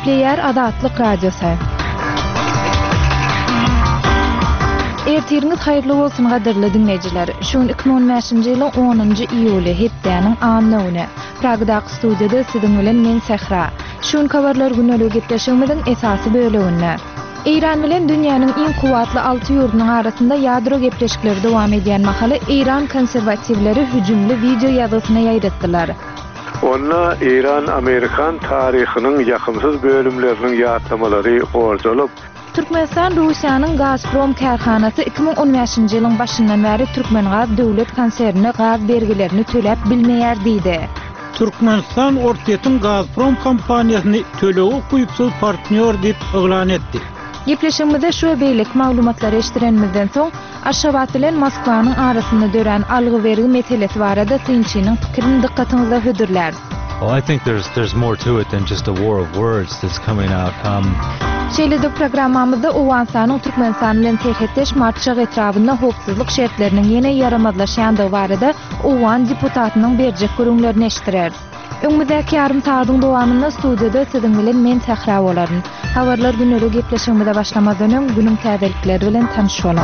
Esleyer Adatlyk Radiosu. Ertiriniz hayırlı bolsun gaderli dinleyijiler. Şun 2015-nji ýylyň 10-njy iýuly hepdeniň anlygyny. Pragdaky studiýada siziň bilen men Sehra. Şun kabarlar günleri gepleşigimiziň esasy böleginde. İran bilen dünýäniň iň kuwatly 6 ýurdunyň arasynda ýadro gepleşikleri dowam edýän mahaly İran konserwatiwleri hüjümli video ýazysyna ýaýratdylar. Onda İran-Amerikan taryhynyň ýakymsyz bölümleriniň ýatlamalary gorjulup, Türkmenistan Russiýanyň Gazprom karhanasy 2015-nji ýylyň başyndan bäri Türkmengaz döwlet konserine gaz bergilerini töläp bilmeýär diýdi. Türkmenistan ortaýetyn Gazprom kompaniýasyny töleği guýupsyz partner diýip eglan etdi. Gepleşigimizde şu beýlik maglumatlary eşdirenmizden soň Aşgabat bilen Moskwanyň arasynda dören algy bergi meselesi barada Synçynyň pikirini dikkatiňizde hödürler. Well, I think there's more to it than just a war of words that's coming out. Şeýlede programmamyzda Owansanyň Türkmenistan bilen serhetdeş marşak etrafynda howpsuzlyk şertleriniň ýene ýaramazlaşýandygy barada Owan deputatynyň berjek görüňlerini eşdirer. Öňümüzdäki ýarym saýdyň dowamynda studiýada siziň bilen men Sehra bolaryn. Habarlar günleri gepleşigimize başlamadan öň günüň täzelikleri bilen tanışalım.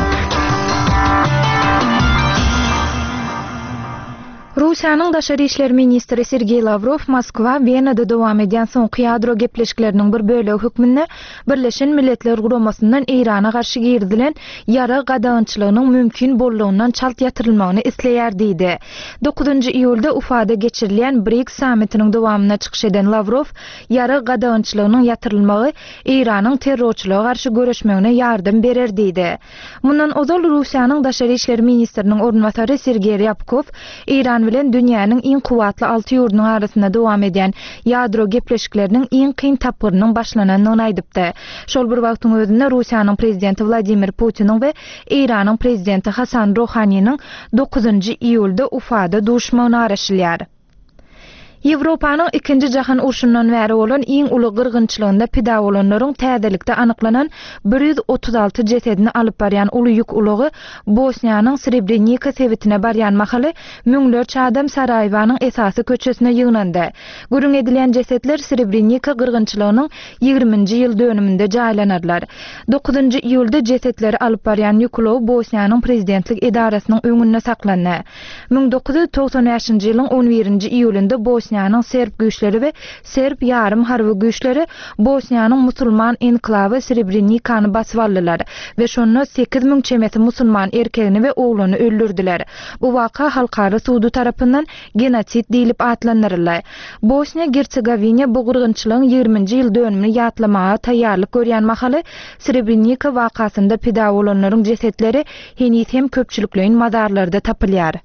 Russiýanyň Daşary işler ministri Sergey Lavrov Moskwa Venada dowam edýän soňky ýadro gepleşikleriniň bir bölegi hökmünde Birleşen Milletler Guramasyndan Irana garşy girdilen ýara gadagynçylygynyň mümkin bollugyny çalt ýatyrylmagyny isleýär diýdi. 9-njy iýulda Ufada geçirilen BRICS sammitining dowamyna çykyş eden Lavrov ýara gadagynçylygynyň ýatyrylmagy Iranyň terrorçylyga garşy görüşmegine ýardym berer diýdi. Mundan ozal Russiýanyň Daşary işler ministriniň ornwatary Sergey Ryabkov İran bilen dünýäniň iň kuwatly 6 ýurdunyň arasynda dowam edýän ýadro gepleşikleriniň iň kyn tapgyrynyň başlananyny aýdypdy. Şol bir wagtyň özünde Russiýanyň prezidenti Vladimir Putiniň we Iranyň prezidenti Hasan Rohanyň 9-njy iýulda Ufada duşmany araşylýar. Ýewropanyň 2-nji jahan urşundan bäri bolan iň uly gyrgynçylygynda pida bolanlaryň täzelikde anyklanan 136 jesedini alyp barýan uly ýük ulygy Bosniýanyň Srebrenica sewitine barýan mahaly müňlerçe adam Sarajevanyň esasy köçesine ýygnandy. Görüň edilen jesetler Srebrenica gyrgynçylygynyň 20-nji ýyl dönüminde jaýlanarlar. 9-njy iýulda jesetleri alyp barýan ýük ulygy Bosniýanyň prezidentlik edarasynyň öňünde saklandy. 1995-nji ýylyň 11-nji iýulynda Bosniýanyň Serb güýçleri we Serb ýarym harby güýçleri Bosniýanyň musulman enklawy Srebrenicany basyp aldylar we şonu 8000 çemeti musulman erkegini we oglany öldürdiler. Bu waka halkara sudy tarapyndan genosit diýilip atlandyrylar. Bosniýa-Hersegovina bu gyrgynçylygyň 20-nji ýyl dönümini ýatlamaga taýýarlyk görýän mahaly Srebrenica wakasynda pida bolanlaryň jesetleri hem köpçüliklerin mazarlarda tapylýar.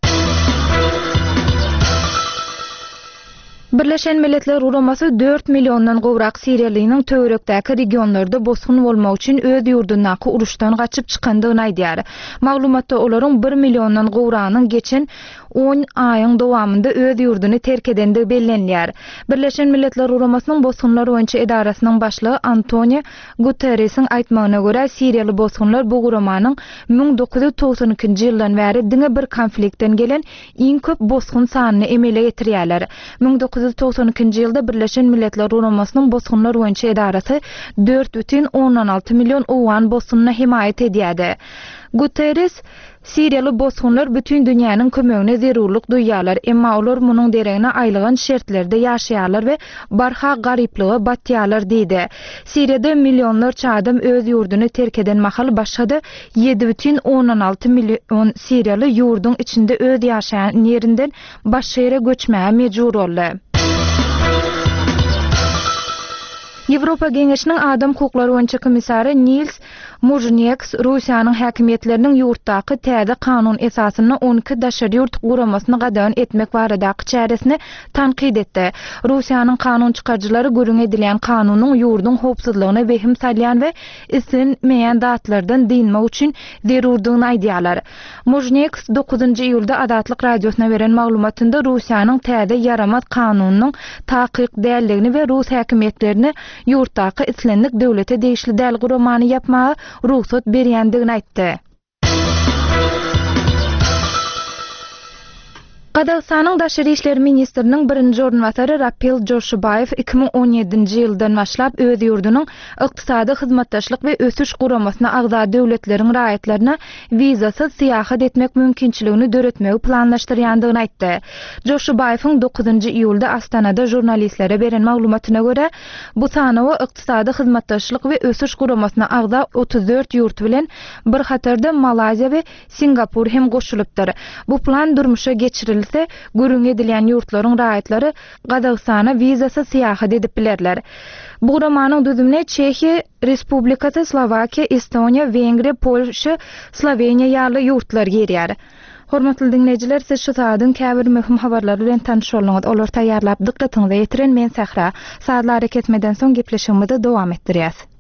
Birleşen Milletler Guramasy 4 milyondan gowrak Siriýalynyň töwerekdäki regionlarda bosgun bolmak üçin öz ýurdundaky uruşdan gaçyp çykandygyny aýdýar. Maglumatda olaryň 1 milyondan gowranyň geçen 10 aýyň dowamında öz ýurduny terk edendigi bellenýär. Birleşen Milletler Guramasynyň bosgunlar boýunça edarasynyň başlygy Antonio Guterresiň aýtmagyna görä Siriýaly bosgunlar bu guramanyň 1992-nji ýyldan bäri diňe bir konfliktden gelen iň köp bosgun sanyny emele getirýärler. 1992-nji ýylda Birleşen Milletler Guramasynyň bosgunlar boýunça edarasy 4,16 milyon owan bosgunyna himayet edýärdi. Guterres Siriýaly bosgunlar bütün dünýäniň kömegine zerurlyk duýýarlar, emma olar munyň deregine aýlygan şertlerde ýaşaýarlar we barha garyplygy batýarlar diýdi. Siriýada milyonlarça adam öz ýurduny terk eden mahaly başlady 7,16 milyon Siriýaly ýurduň içinde öz ýaşaýan ýerinden başga ýere göçmäge mejbur boldy. Ýewropa Geňeşiniň adam hukuklary boýunça komissary Nils Murzhnieks Russiýanyň häkimetleriniň ýurtdaky täze kanun esasyny 12 daşary ýurt guramasyny gadagan etmek baradaky çäresini tanqid etdi. Russiýanyň kanun çykarjylary görüň edilen kanunyň ýurdun howpsuzlygyna behim salýan we islenmeýän datlardan diýilmek üçin zerurdygyny aýdýarlar. Murzhnieks 9-njy iýulda Adatlyk radiosyna beren maglumatynda Russiýanyň täze ýaramaz kanunynyň takyk däldigini we Rus häkimetlerini ýurtdaky islenlik döwlete degişli däl guramany ýapmagy ruhsat berýändigini aýtdy. Qazaqstanyň Daşary işleri ministriniň birinji ornwatary Rapil Joshubayev 2017-nji ýyldan başlap öz ýurdunyň ykdysady hyzmatdaşlyk we ösüş guramasyna agza döwletleriň raýatlaryna wizasyz syýahat etmek mümkinçiligini döretmegi planlaşdyrýandygyny aýtdy. Joshubayewiň 9-njy iýulda Astanada jurnalistlere beren maglumatyna görä, bu sanawy ykdysady hyzmatdaşlyk we ösüş guramasyna agza 34 ýurt bilen bir hatarda Malaziýa we Singapur hem goşulypdyr. Bu plan durmuşa geçirilse görüň edilen ýurtlaryň raýatlary Qazaqstana wizasyz syýahat edip bilerler. Bu guramanyň düzümine Çehiýa Respublikasy, Slovakiýa, Estoniýa, Wengriýa, Polşa, Sloveniýa ýaly ýurtlar girýär. Hormatly dinleýijiler, siz şu saatyň käbir möhüm habarlary bilen tanyş bolňyz. Olar taýýarlap dikkatiňizi ýetiren men Sahra. Saatlar ketmeden soň gepleşigimizi dowam etdirýäs.